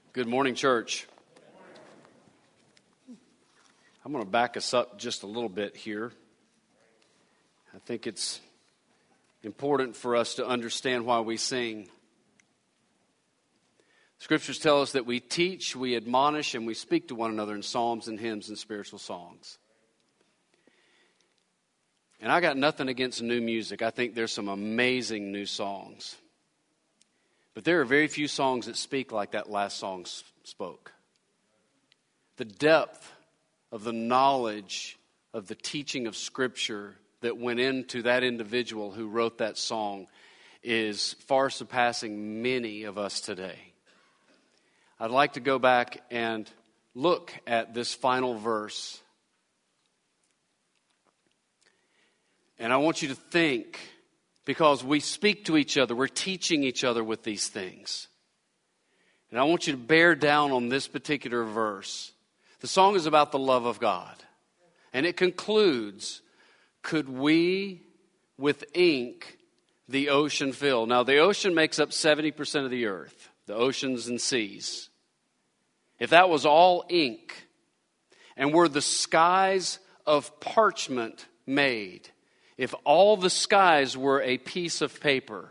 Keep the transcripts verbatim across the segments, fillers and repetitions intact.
Good morning, church. I'm going to back us up just a little bit here. I think it's important for us to understand why we sing. Scriptures tell us that we teach, we admonish, and we speak to one another in psalms and hymns and spiritual songs. And I got nothing against new music. I think there's some amazing new songs. But there are very few songs that speak like that last song spoke. The depth of the knowledge of the teaching of Scripture that went into that individual who wrote that song is far surpassing many of us today. I'd like to go back and look at this final verse. And I want you to think, because we speak to each other, we're teaching each other with these things. And I want you to bear down on this particular verse. The song is about the love of God. And it concludes, could we with ink the ocean fill? Now the ocean makes up seventy percent of the earth, the oceans and seas. If that was all ink, and were the skies of parchment made, if all the skies were a piece of paper,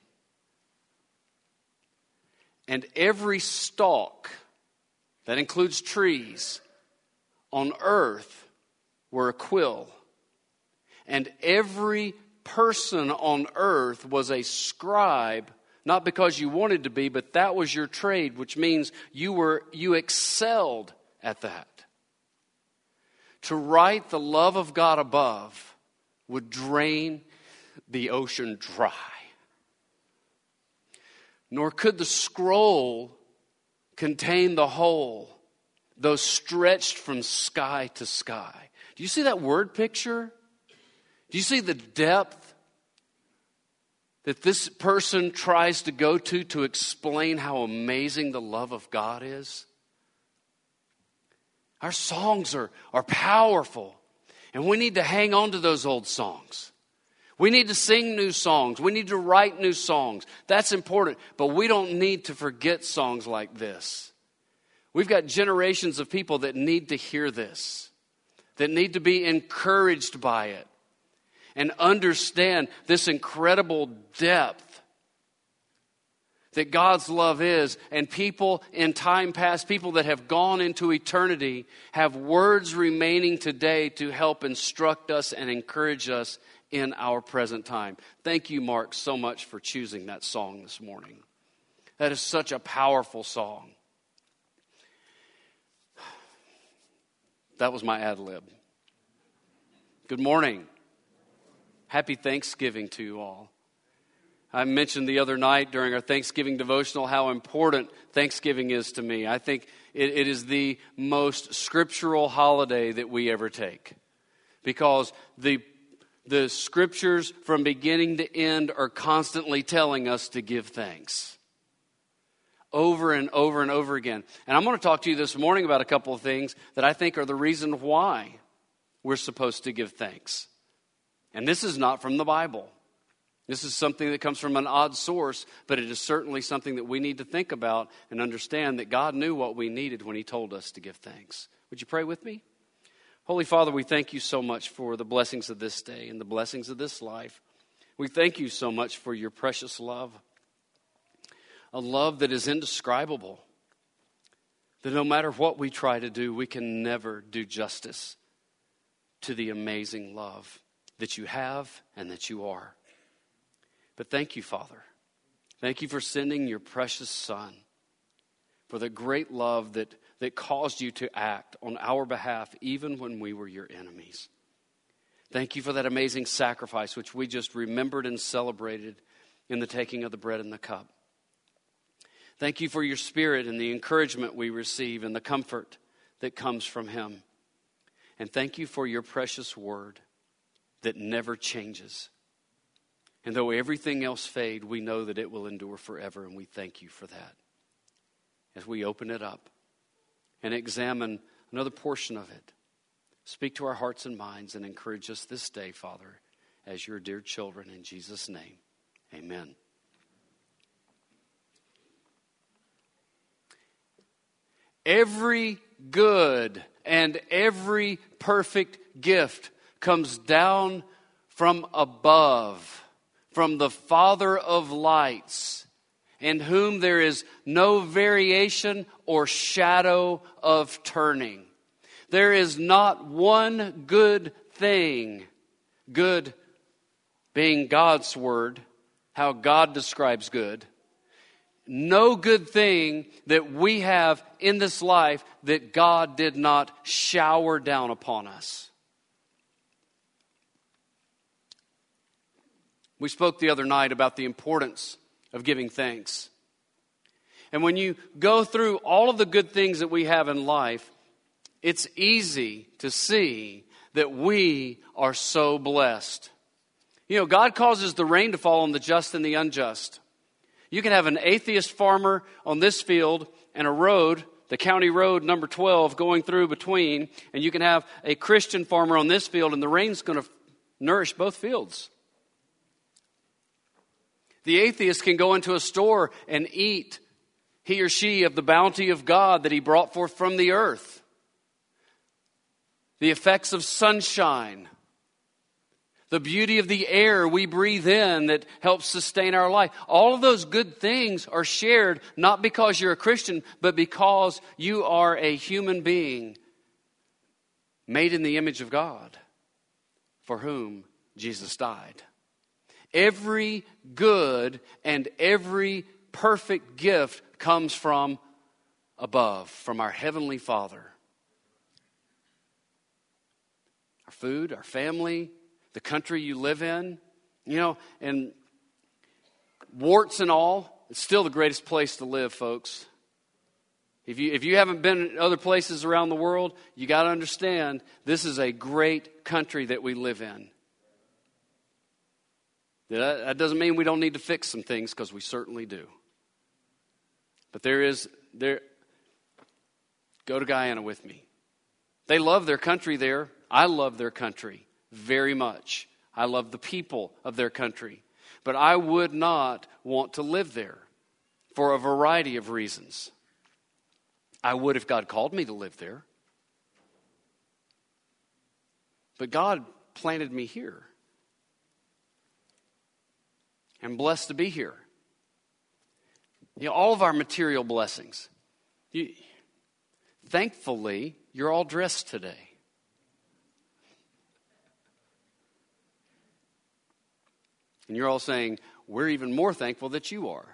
and every stalk, that includes trees, on earth were a quill, and every person on earth was a scribe, not because you wanted to be, but that was your trade, which means you were you excelled at that. To write the love of God above would drain the ocean dry. Nor could the scroll contain the whole, though stretched from sky to sky. Do you see that word picture? Do you see the depth that this person tries to go to to explain how amazing the love of God is? Our songs are, are powerful. And we need to hang on to those old songs. We need to sing new songs. We need to write new songs. That's important. But we don't need to forget songs like this. We've got generations of people that need to hear this, that need to be encouraged by it and understand this incredible depth that God's love is. And people in time past, people that have gone into eternity, have words remaining today to help instruct us and encourage us in our present time. Thank you, Mark, so much for choosing that song this morning. That is such a powerful song. That was my ad lib. Good morning. Happy Thanksgiving to you all. I mentioned the other night during our Thanksgiving devotional how important Thanksgiving is to me. I think it, it is the most scriptural holiday that we ever take. Because the, the scriptures from beginning to end are constantly telling us to give thanks. Over and over and over again. And I'm going to talk to you this morning about a couple of things that I think are the reason why we're supposed to give thanks. And this is not from the Bible. This is something that comes from an odd source, but it is certainly something that we need to think about and understand that God knew what we needed when He told us to give thanks. Would you pray with me? Holy Father, we thank you so much for the blessings of this day and the blessings of this life. We thank you so much for your precious love, a love that is indescribable, that no matter what we try to do, we can never do justice to the amazing love that you have and that you are. But thank you, Father. Thank you for sending your precious Son, for the great love that, that caused you to act on our behalf even when we were your enemies. Thank you for that amazing sacrifice which we just remembered and celebrated in the taking of the bread and the cup. Thank you for your Spirit and the encouragement we receive and the comfort that comes from Him. And thank you for your precious word that never changes. And though everything else fade, we know that it will endure forever, and we thank you for that. As we open it up and examine another portion of it, speak to our hearts and minds and encourage us this day, Father, as your dear children. In Jesus' name, amen. Every good and every perfect gift comes down from above, from the Father of lights, in whom there is no variation or shadow of turning. There is not one good thing, good being God's word, how God describes good. No good thing that we have in this life that God did not shower down upon us. We spoke the other night about the importance of giving thanks. And when you go through all of the good things that we have in life, it's easy to see that we are so blessed. You know, God causes the rain to fall on the just and the unjust. You can have an atheist farmer on this field and a road, the county road number twelve, going through between, and you can have a Christian farmer on this field, and the rain's going to nourish both fields. The atheist can go into a store and eat, he or she, of the bounty of God that he brought forth from the earth. The effects of sunshine, the beauty of the air we breathe in that helps sustain our life. All of those good things are shared not because you're a Christian, but because you are a human being made in the image of God, for whom Jesus died. Every good and every perfect gift comes from above, from our Heavenly Father. Our food, our family, the country you live in, you know, and warts and all, it's still the greatest place to live, folks. If you if you haven't been in other places around the world, you got to understand this is a great country that we live in. That doesn't mean we don't need to fix some things, because we certainly do. But there is, there. Go to Guyana with me. They love their country there. I love their country very much. I love the people of their country. But I would not want to live there for a variety of reasons. I would if God called me to live there. But God planted me here. I'm blessed to be here. You know, all of our material blessings. You, thankfully, you're all dressed today. And you're all saying, we're even more thankful that you are.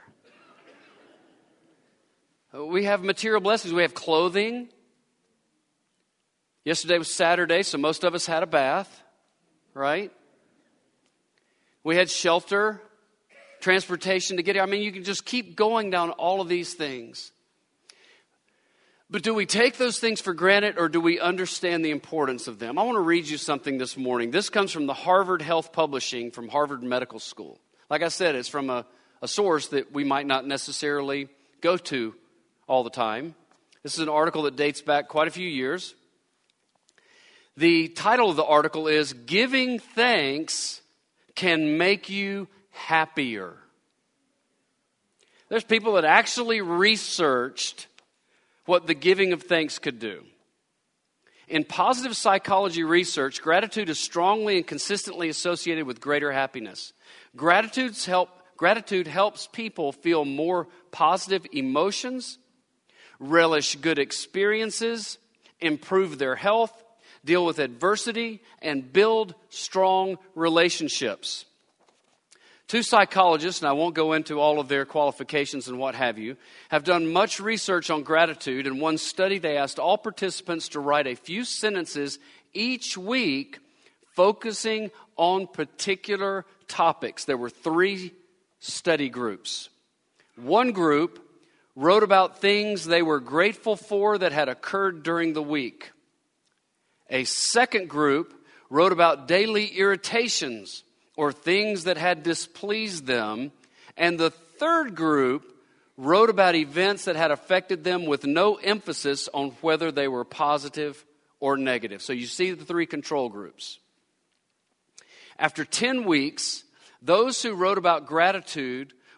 We have material blessings. We have clothing. Yesterday was Saturday, so most of us had a bath, right? We had shelter, transportation to get here. I mean, you can just keep going down all of these things. But do we take those things for granted, or do we understand the importance of them? I want to read you something this morning. This comes from the Harvard Health Publishing from Harvard Medical School. Like I said, it's from a, a source that we might not necessarily go to all the time. This is an article that dates back quite a few years. The title of the article is, "Giving Thanks Can Make You Happier." There's people that actually researched what the giving of thanks could do. In positive psychology research, gratitude is strongly and consistently associated with greater happiness. Gratitude's help, gratitude helps people feel more positive emotions, relish good experiences, improve their health, deal with adversity, and build strong relationships. Two psychologists, and I won't go into all of their qualifications and what have you, have done much research on gratitude. In one study, they asked all participants to write a few sentences each week focusing on particular topics. There were three study groups. One group wrote about things they were grateful for that had occurred during the week. A second group wrote about daily irritations or things that had displeased them. And the third group wrote about events that had affected them with no emphasis on whether they were positive or negative. So you see the three control groups. After ten weeks, those who wrote about gratitude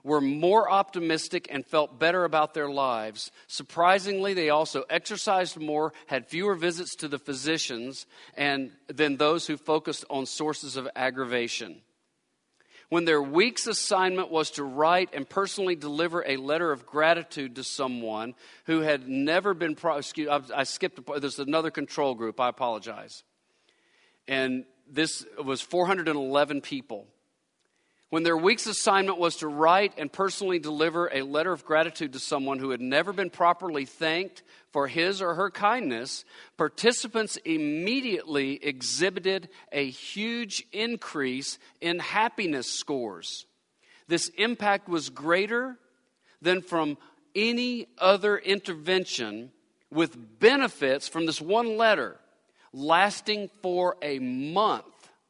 were more optimistic and felt better about their lives. Surprisingly, they also exercised more, had fewer visits to the physicians, and than those who focused on sources of aggravation. When their week's assignment was to write and personally deliver a letter of gratitude to someone who had never been, pro- excuse, I, I skipped, a, there's another control group, I apologize. And this was four hundred eleven people. When their week's assignment was to write and personally deliver a letter of gratitude to someone who had never been properly thanked for his or her kindness, participants immediately exhibited a huge increase in happiness scores. This impact was greater than from any other intervention, with benefits from this one letter lasting for a month.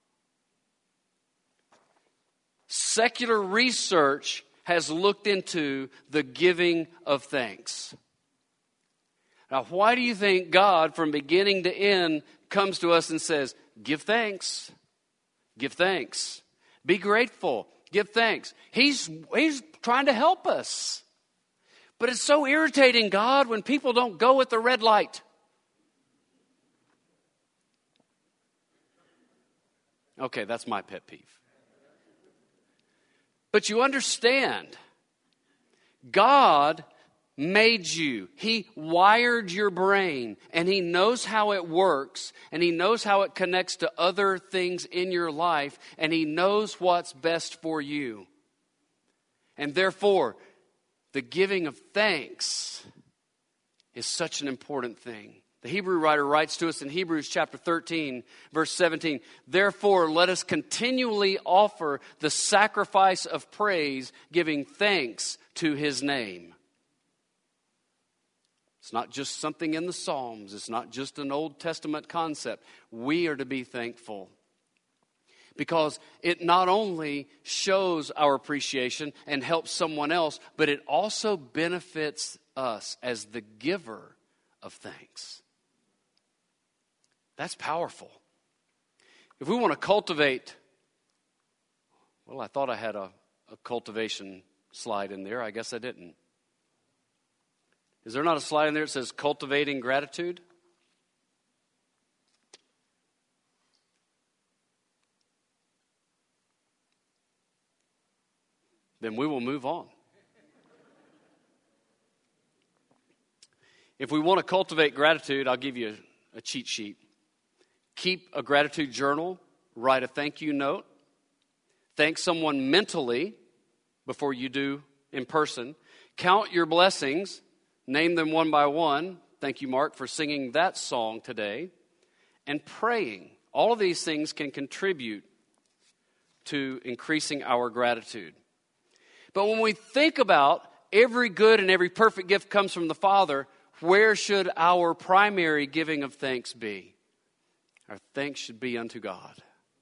Secular research has looked into the giving of thanks. Now, why do you think God, from beginning to end, comes to us and says, give thanks, give thanks, be grateful, give thanks? He's, he's trying to help us. But it's so irritating, God, when people don't go at the red light. Okay, that's my pet peeve. But you understand, God made you. He wired your brain, and He knows how it works, and He knows how it connects to other things in your life, and He knows what's best for you. And therefore, the giving of thanks is such an important thing. The Hebrew writer writes to us in Hebrews chapter thirteen, verse seventeen, therefore let us continually offer the sacrifice of praise, giving thanks to His name. It's not just something in the Psalms. It's not just an Old Testament concept. We are to be thankful because it not only shows our appreciation and helps someone else, but it also benefits us as the giver of thanks. That's powerful. If we want to cultivate, well, I thought I had a, a cultivation slide in there. I guess I didn't. Is there not a slide in there that says cultivating gratitude? Then we will move on. If we want to cultivate gratitude, I'll give you a, a cheat sheet. Keep a gratitude journal. Write a thank you note. Thank someone mentally before you do in person. Count your blessings. Name them one by one. Thank you, Mark, for singing that song today. And praying. All of these things can contribute to increasing our gratitude. But when we think about every good and every perfect gift comes from the Father, where should our primary giving of thanks be? Our thanks should be unto God.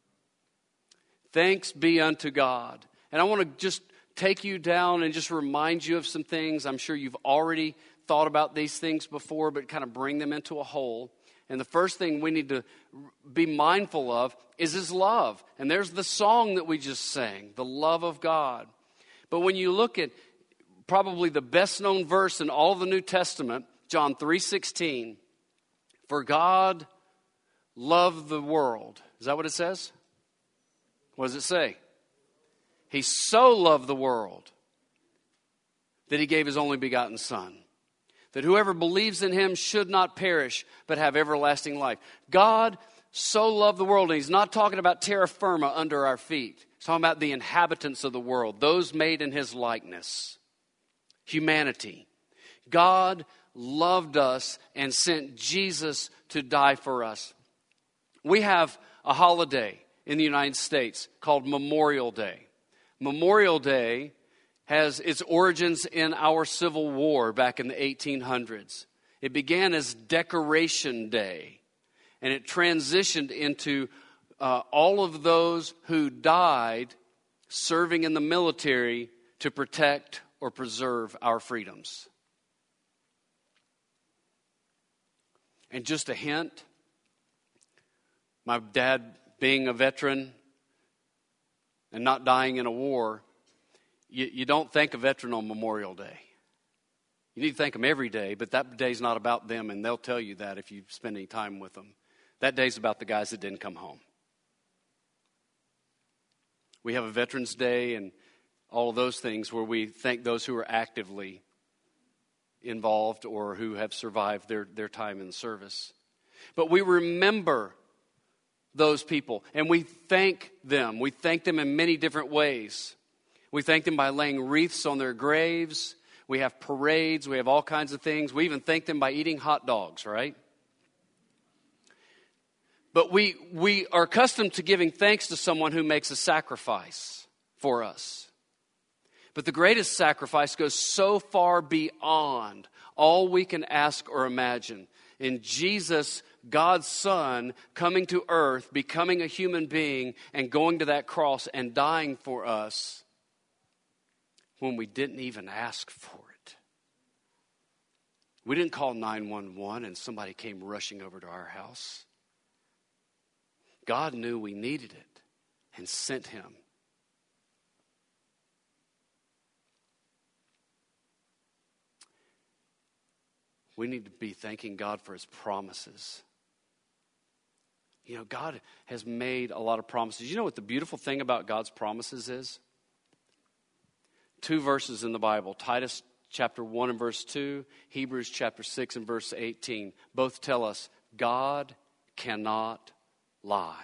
Thanks be unto God. And I want to just take you down and just remind you of some things. I'm sure you've already thought about these things before, but kind of bring them into a whole. And the first thing we need to be mindful of is His love. And there's the song that we just sang, the love of God. But when you look at probably the best known verse in all of the New Testament, John three sixteen, for God loved the world. Is that what it says? What does it say? He so loved the world that He gave His only begotten Son, that whoever believes in Him should not perish, but have everlasting life. God so loved the world, and He's not talking about terra firma under our feet. He's talking about the inhabitants of the world, those made in His likeness, humanity. God loved us and sent Jesus to die for us. We have a holiday in the United States called Memorial Day. Memorial Day has its origins in our Civil War back in the eighteen hundreds. It began as Decoration Day, and it transitioned into uh, all of those who died serving in the military to protect or preserve our freedoms. And just a hint, my dad being a veteran and not dying in a war, you, you don't thank a veteran on Memorial Day. You need to thank them every day, but that day's not about them, and they'll tell you that if you spend any time with them. That day's about the guys that didn't come home. We have a Veterans Day and all of those things where we thank those who are actively involved or who have survived their, their time in service. But we remember those people, and we thank them. We thank them in many different ways. We thank them by laying wreaths on their graves. We have parades. We have all kinds of things. We even thank them by eating hot dogs, right? But we we are accustomed to giving thanks to someone who makes a sacrifice for us. But the greatest sacrifice goes so far beyond all we can ask or imagine. In Jesus, God's Son, coming to earth, becoming a human being, and going to that cross and dying for us when we didn't even ask for it. We didn't call nine one one and somebody came rushing over to our house. God knew we needed it and sent him. We need to be thanking God for his promises. You know, God has made a lot of promises. You know what the beautiful thing about God's promises is? Two verses in the Bible, Titus chapter one and verse two, Hebrews chapter six and verse eighteen, both tell us God cannot lie.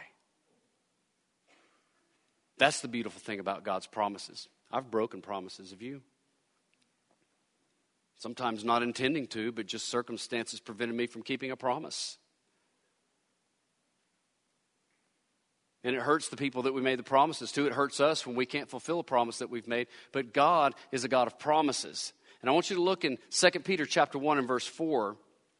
That's the beautiful thing about God's promises. I've broken promises of you. Sometimes not intending to, but just circumstances prevented me from keeping a promise. And it hurts the people that we made the promises to. It hurts us when we can't fulfill a promise that we've made. But God is a God of promises. And I want you to look in Second Peter chapter one and verse four.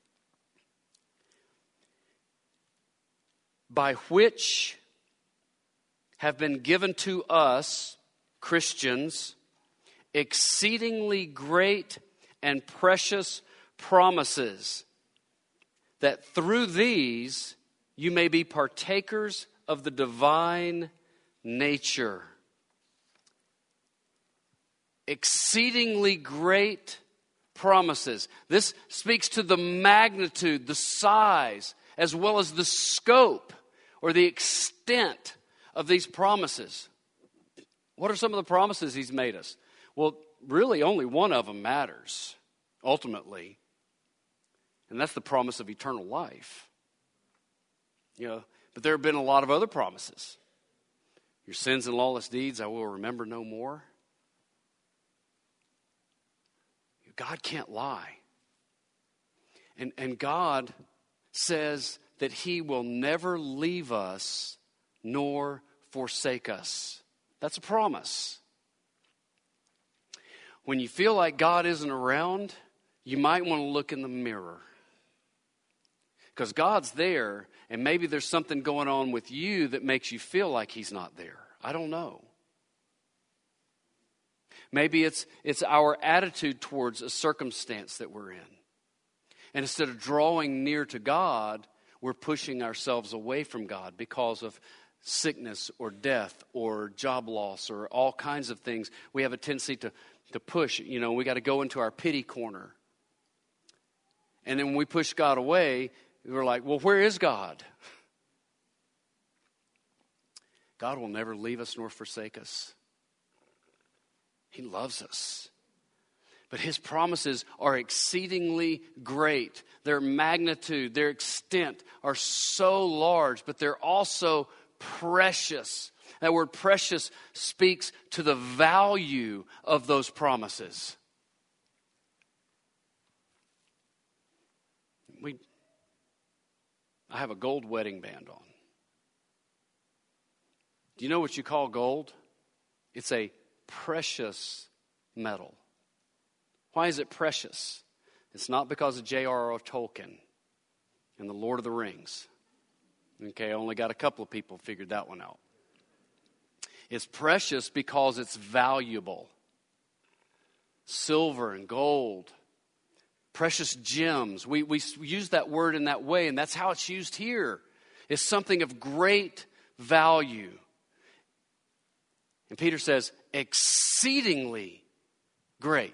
By which have been given to us, Christians, exceedingly great and precious promises, that through these you may be partakers of the divine nature. Exceedingly great promises. This speaks to the magnitude, the size, as well as the scope or the extent of these promises. What are some of the promises he's made us? Well, really only one of them matters, ultimately. And that's the promise of eternal life. You know, but there have been a lot of other promises. Your sins and lawless deeds I will remember no more. God can't lie. And, and God says that he will never leave us nor forsake us. That's a promise. When you feel like God isn't around, you might want to look in the mirror. Because God's there, and maybe there's something going on with you that makes you feel like he's not there. I don't know. Maybe it's it's our attitude towards a circumstance that we're in. And instead of drawing near to God, we're pushing ourselves away from God because of sickness or death or job loss or all kinds of things. We have a tendency to, to push. You know, we got to go into our pity corner. And then when we push God away, we're like, well, where is God? God will never leave us nor forsake us. He loves us. But his promises are exceedingly great. Their magnitude, their extent are so large, but they're also precious. That word precious speaks to the value of those promises. We, I have a gold wedding band on. Do you know what you call gold? It's a precious metal. Why is it precious? It's not because of J R R Tolkien and the Lord of the Rings. Okay, I only got a couple of people figured that one out. It's precious because it's valuable. Silver and gold, precious gems. We, we use that word in that way, and that's how it's used here. It's something of great value. And Peter says, exceedingly great.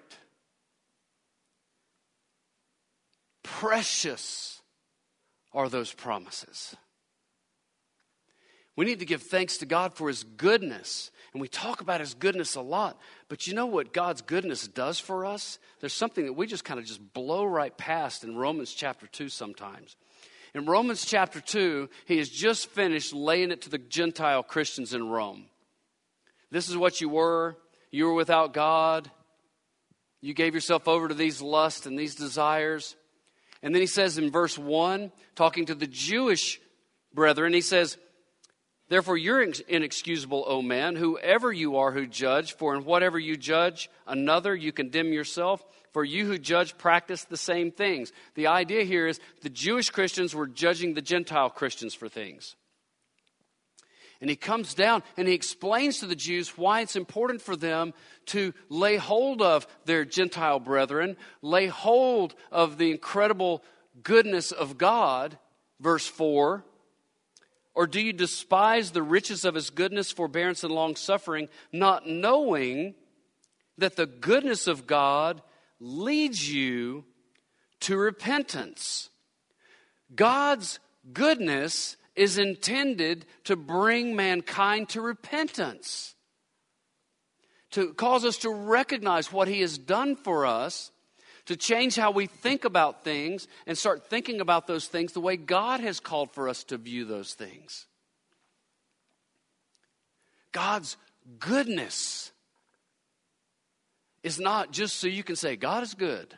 Precious are those promises. We need to give thanks to God for His goodness. And we talk about His goodness a lot. But you know what God's goodness does for us? There's something that we just kind of just blow right past in Romans chapter two sometimes. In Romans chapter two, he has just finished laying it to the Gentile Christians in Rome. This is what you were. You were without God. You gave yourself over to these lusts and these desires. And then he says in verse one, talking to the Jewish brethren, he says, therefore you're inexcusable, O man, whoever you are who judge, for in whatever you judge another, you condemn yourself. For you who judge practice the same things. The idea here is the Jewish Christians were judging the Gentile Christians for things. And he comes down and he explains to the Jews why it's important for them to lay hold of their Gentile brethren, lay hold of the incredible goodness of God. Verse four, or do you despise the riches of His goodness, forbearance, and long-suffering, not knowing that the goodness of God leads you to repentance? God's goodness is intended to bring mankind to repentance, to cause us to recognize what He has done for us, to change how we think about things and start thinking about those things the way God has called for us to view those things. God's goodness is not just so you can say, God is good.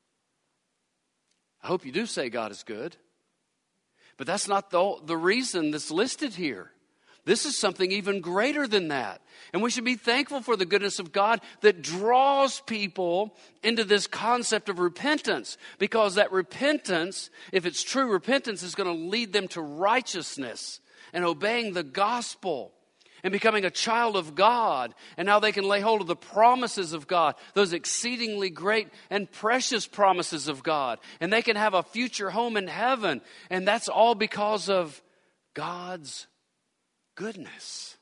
I hope you do say God is good. But that's not the, the reason that's listed here. This is something even greater than that. And we should be thankful for the goodness of God that draws people into this concept of repentance. Because that repentance, if it's true repentance, is going to lead them to righteousness and obeying the gospel and becoming a child of God. And how they can lay hold of the promises of God, those exceedingly great and precious promises of God. And they can have a future home in heaven. And that's all because of God's goodness.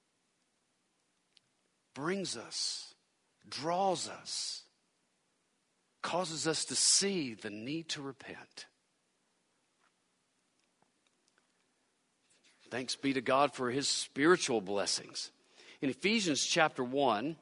Brings us, draws us, causes us to see the need to repent. Thanks be to God for His spiritual blessings. In Ephesians chapter one,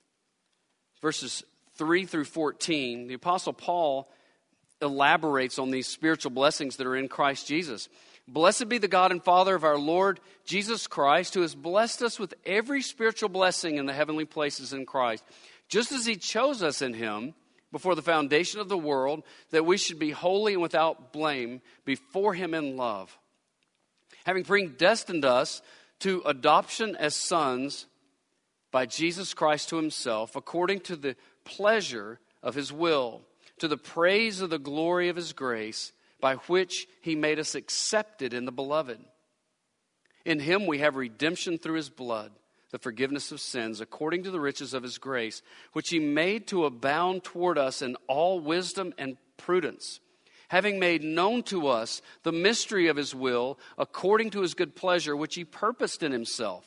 verses three through fourteen, the Apostle Paul elaborates on these spiritual blessings that are in Christ Jesus. Blessed be the God and Father of our Lord Jesus Christ, who has blessed us with every spiritual blessing in the heavenly places in Christ, just as He chose us in Him before the foundation of the world, that we should be holy and without blame before Him in love, having predestined us to adoption as sons by Jesus Christ to Himself, according to the pleasure of His will, to the praise of the glory of His grace, by which He made us accepted in the Beloved. In Him we have redemption through His blood, the forgiveness of sins, according to the riches of His grace, which He made to abound toward us in all wisdom and prudence, having made known to us the mystery of His will, according to His good pleasure, which He purposed in Himself,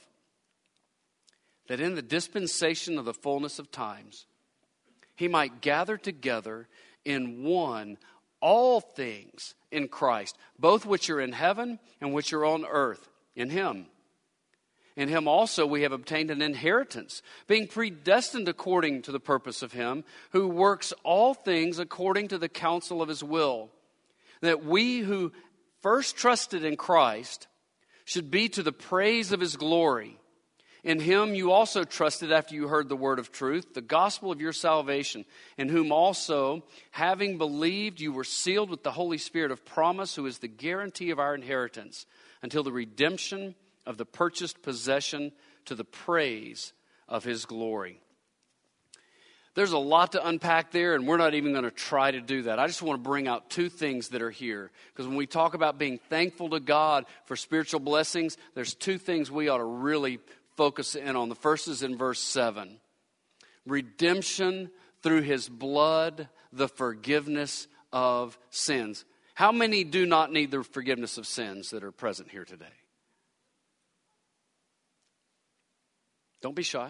that in the dispensation of the fullness of times He might gather together in one all things in Christ, both which are in heaven and which are on earth, in Him. In Him also we have obtained an inheritance, being predestined according to the purpose of Him, who works all things according to the counsel of His will, that we who first trusted in Christ should be to the praise of His glory. In Him you also trusted after you heard the word of truth, the gospel of your salvation, in whom also, having believed, you were sealed with the Holy Spirit of promise, who is the guarantee of our inheritance, until the redemption of the purchased possession, to the praise of His glory. There's a lot to unpack there, and we're not even going to try to do that. I just want to bring out two things that are here. Because when we talk about being thankful to God for spiritual blessings, there's two things we ought to really focus in on. The first is in verse seven. Redemption through His blood, the forgiveness of sins. How many do not need the forgiveness of sins that are present here today? Don't be shy.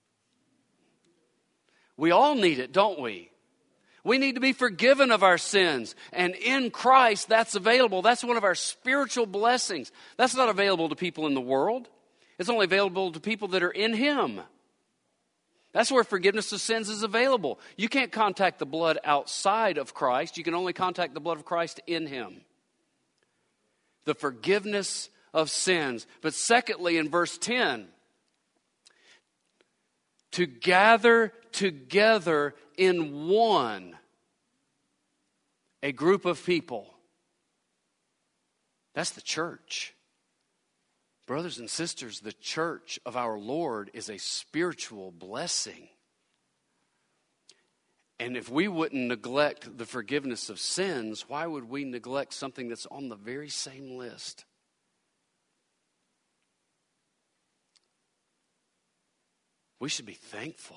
We all need it, don't we? We need to be forgiven of our sins. And in Christ, that's available. That's one of our spiritual blessings. That's not available to people in the world. It's only available to people that are in Him. That's where forgiveness of sins is available. You can't contact the blood outside of Christ. You can only contact the blood of Christ in Him. The forgiveness of sins. But secondly, in verse ten, to gather together in one, a group of people. That's the church. Brothers and sisters, the church of our Lord is a spiritual blessing. And if we wouldn't neglect the forgiveness of sins, why would we neglect something that's on the very same list? We should be thankful.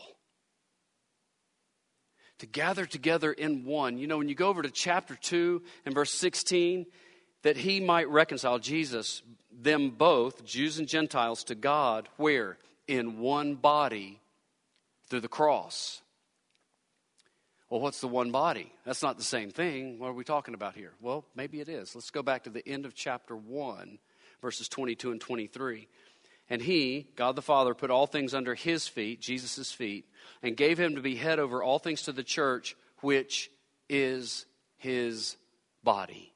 To gather together in one. You know, when you go over to chapter two and verse sixteen, that He might reconcile, Jesus, them both, Jews and Gentiles, to God, where? In one body through the cross. Well, what's the one body? That's not the same thing. What are we talking about here? Well, maybe it is. Let's go back to the end of chapter one, verses twenty-two and twenty-three. And He, God the Father, put all things under His feet, Jesus' feet, and gave Him to be head over all things to the church, which is His body.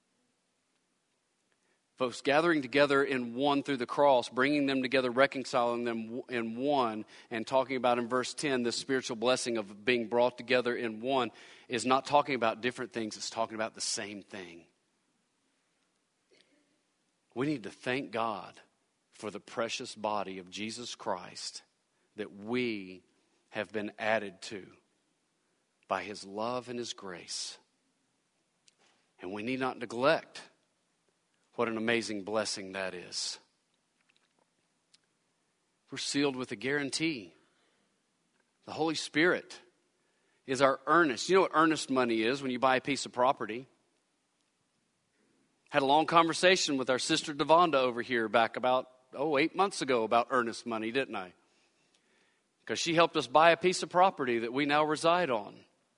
Folks, gathering together in one through the cross, bringing them together, reconciling them in one, and talking about in verse ten, this spiritual blessing of being brought together in one, is not talking about different things, it's talking about the same thing. We need to thank God for the precious body of Jesus Christ that we have been added to by His love and His grace. And we need not neglect what an amazing blessing that is. We're sealed with a guarantee. The Holy Spirit is our earnest. You know what earnest money is when you buy a piece of property? Had a long conversation with our sister Devonda over here back about, oh, eight months ago about earnest money, didn't I? Because she helped us buy a piece of property that we now reside on.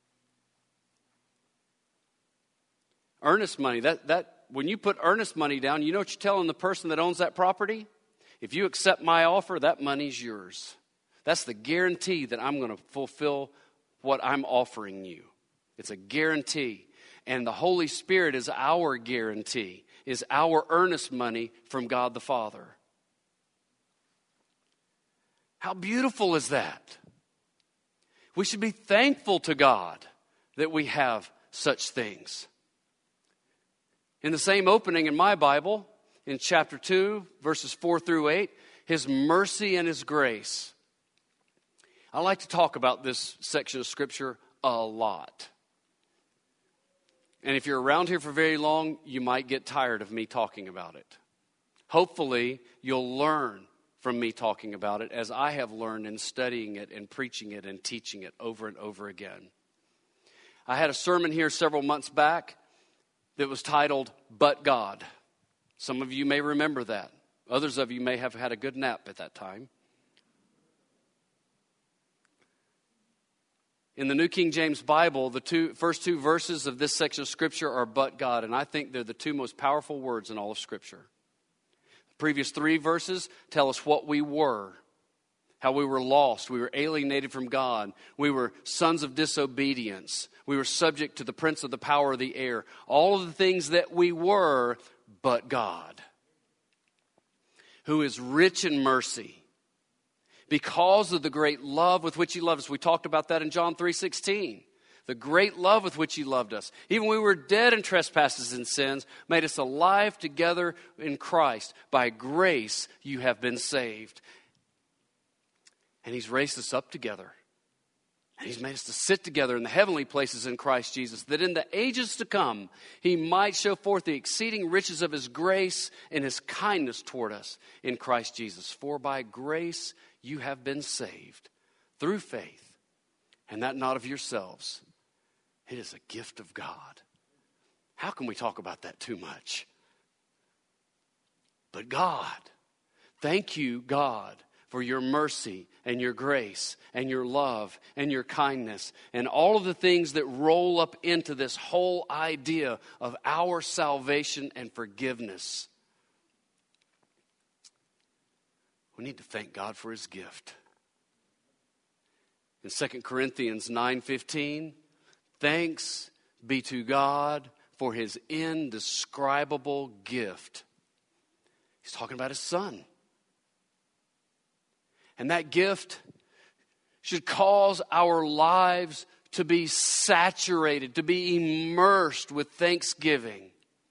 Earnest money, that that when you put earnest money down, you know what you're telling the person that owns that property? If you accept my offer, that money's yours. That's the guarantee that I'm going to fulfill what I'm offering you. It's a guarantee. And the Holy Spirit is our guarantee, is our earnest money from God the Father. How beautiful is that? We should be thankful to God that we have such things. In the same opening in my Bible, in chapter two, verses four through eight, His mercy and His grace. I like to talk about this section of Scripture a lot. And if you're around here for very long, you might get tired of me talking about it. Hopefully, you'll learn from me talking about it as I have learned in studying it and preaching it and teaching it over and over again. I had a sermon here several months back that was titled, But God. Some of you may remember that. Others of you may have had a good nap at that time. In the New King James Bible, the two, first two verses of this section of Scripture are but God, and I think they're the two most powerful words in all of Scripture. The previous three verses tell us what we were, how we were lost, we were alienated from God, we were sons of disobedience, we were subject to the prince of the power of the air, all of the things that we were, but God, who is rich in mercy, because of the great love with which He loved us. We talked about that in John three sixteen. The great love with which He loved us. Even when we were dead in trespasses and sins, made us alive together in Christ. By grace you have been saved. And He's raised us up together. And He's made us to sit together in the heavenly places in Christ Jesus, that in the ages to come He might show forth the exceeding riches of His grace and His kindness toward us in Christ Jesus. For by grace you have been saved through faith, and that not of yourselves. It is a gift of God. How can we talk about that too much? But God, thank you, God, for your mercy and your grace and your love and your kindness and all of the things that roll up into this whole idea of our salvation and forgiveness. We need to thank God for his gift. In Second Corinthians nine fifteen, thanks be to God for his indescribable gift. He's talking about his son. And that gift should cause our lives to be saturated, to be immersed with thanksgiving.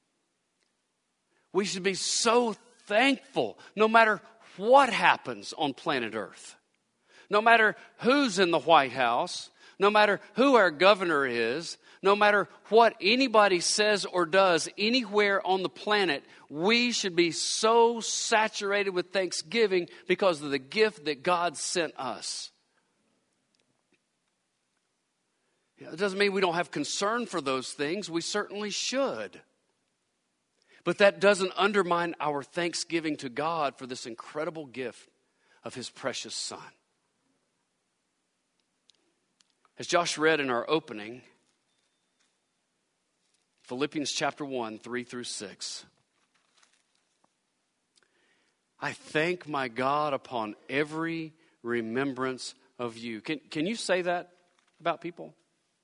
We should be so thankful no matter what happens on planet Earth. No matter who's in the White House, no matter who our governor is, no matter what anybody says or does anywhere on the planet, we should be so saturated with thanksgiving because of the gift that God sent us. It doesn't mean we don't have concern for those things. We certainly should. But that doesn't undermine our thanksgiving to God for this incredible gift of his precious son. As Josh read in our opening, Philippians chapter one, three through six. I thank my God upon every remembrance of you. Can, can you say that about people?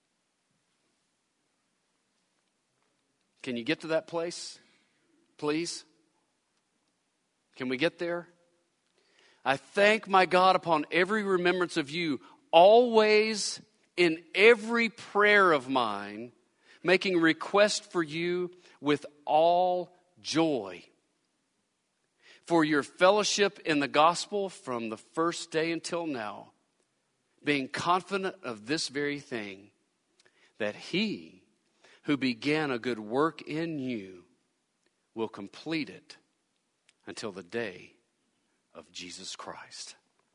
Can you get to that place, please? Can we get there? I thank my God upon every remembrance of you, always in every prayer of mine, making request for you with all joy, for your fellowship in the gospel from the first day until now, being confident of this very thing, that he who began a good work in you will complete it until the day of Jesus Christ.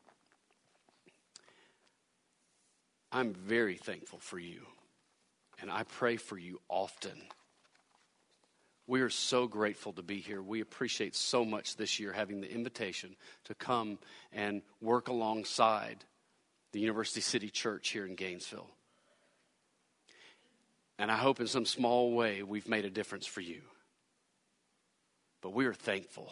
I'm very thankful for you, and I pray for you often. We are so grateful to be here. We appreciate so much this year having the invitation to come and work alongside the University City Church here in Gainesville. And I hope in some small way we've made a difference for you. But we are thankful.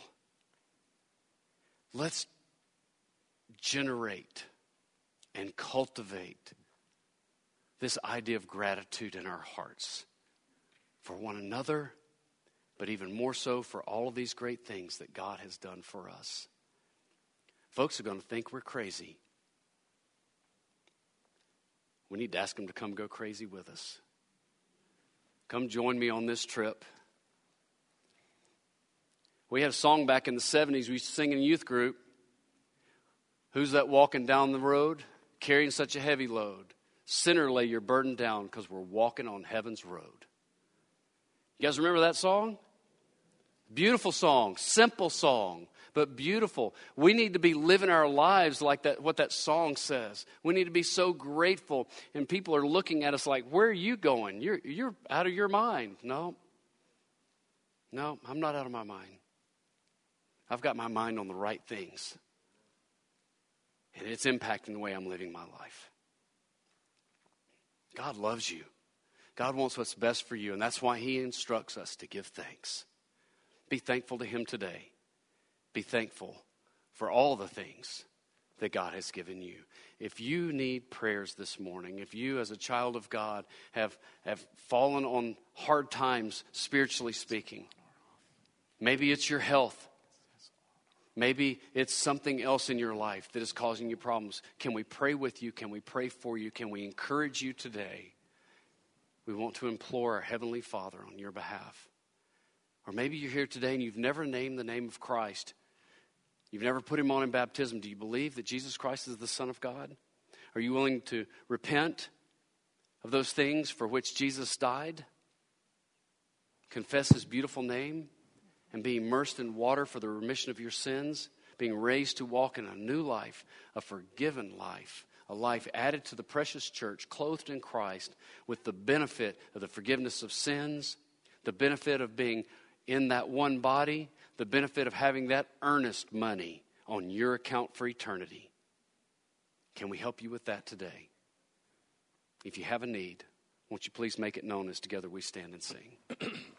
Let's generate and cultivate this idea of gratitude in our hearts for one another, but even more so for all of these great things that God has done for us. Folks are going to think we're crazy. We need to ask them to come go crazy with us. Come join me on this trip. We had a song back in the seventies we used to sing in a youth group. Who's that walking down the road, carrying such a heavy load? Sinner, lay your burden down, because we're walking on heaven's road. You guys remember that song? Beautiful song, simple song, but beautiful. We need to be living our lives like that, what that song says. We need to be so grateful, and people are looking at us like, where are you going? You're, you're out of your mind. No, no, I'm not out of my mind. I've got my mind on the right things, and it's impacting the way I'm living my life. God loves you. God wants what's best for you, and that's why he instructs us to give thanks. Be thankful to him today. Be thankful for all the things that God has given you. If you need prayers this morning, if you as a child of God have, have fallen on hard times, spiritually speaking, maybe it's your health. Maybe it's something else in your life that is causing you problems. Can we pray with you? Can we pray for you? Can we encourage you today? We want to implore our Heavenly Father on your behalf. Or maybe you're here today and you've never named the name of Christ. You've never put him on in baptism. Do you believe that Jesus Christ is the Son of God? Are you willing to repent of those things for which Jesus died? Confess his beautiful name? And be immersed in water for the remission of your sins, being raised to walk in a new life, a forgiven life, a life added to the precious church, clothed in Christ, with the benefit of the forgiveness of sins, the benefit of being in that one body, the benefit of having that earnest money on your account for eternity. Can we help you with that today? If you have a need, won't you please make it known as together we stand and sing.